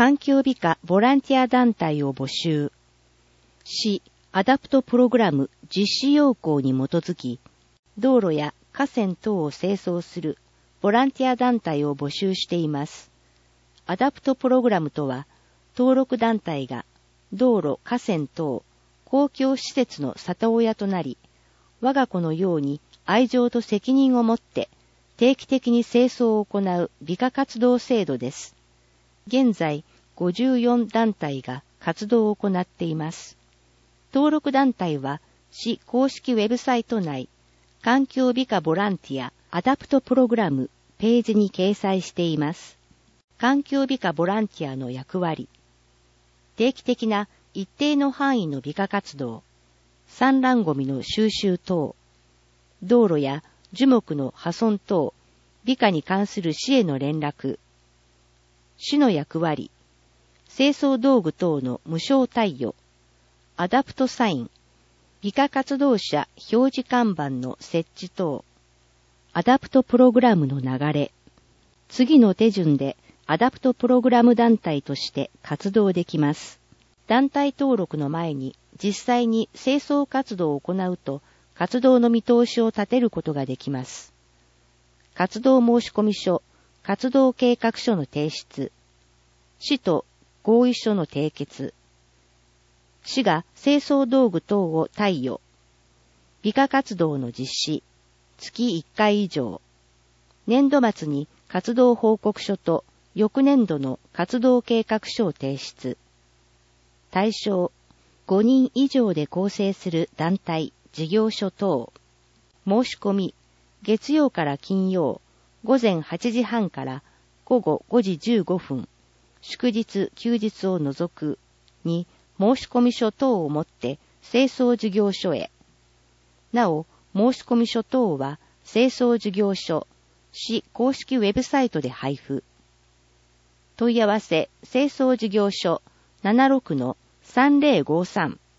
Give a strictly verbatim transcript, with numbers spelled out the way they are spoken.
環境美化ボランティア団体を募集。市アダプトプログラム実施要項に基づき、道路や河川等を清掃するボランティア団体を募集しています。アダプトプログラムとは、登録団体が道路、河川等、公共施設の里親となり、我が子のように愛情と責任を持って定期的に清掃を行う美化活動制度です。現在、ごじゅうよん団体が活動を行っています。登録団体は、市公式ウェブサイト内、環境美化ボランティアアダプトプログラムページに掲載しています。環境美化ボランティアの役割。定期的な一定の範囲の美化活動、産卵ゴミの収集等、道路や樹木の破損等、美化に関する市への連絡、市の役割、清掃道具等の無償貸与、アダプトサイン、美化活動者表示看板の設置等、アダプトプログラムの流れ、次の手順でアダプトプログラム団体として活動できます。団体登録の前に実際に清掃活動を行うと活動の見通しを立てることができます。活動申込書、活動計画書の提出、市と合意書の締結、市が清掃道具等を貸与、美化活動の実施、月いっかい以上、年度末に活動報告書と翌年度の活動計画書を提出、対象、ごにん以上で構成する団体、事業所等、申し込み、月曜から金曜、午前はちじはんから午後ごじじゅうごふん、祝日、休日を除くに申込書等をもって清掃事業所へ。なお、申込書等は清掃事業所、市公式ウェブサイトで配布。問い合わせ清掃事業所 ななじゅうろくのさんぜろごさん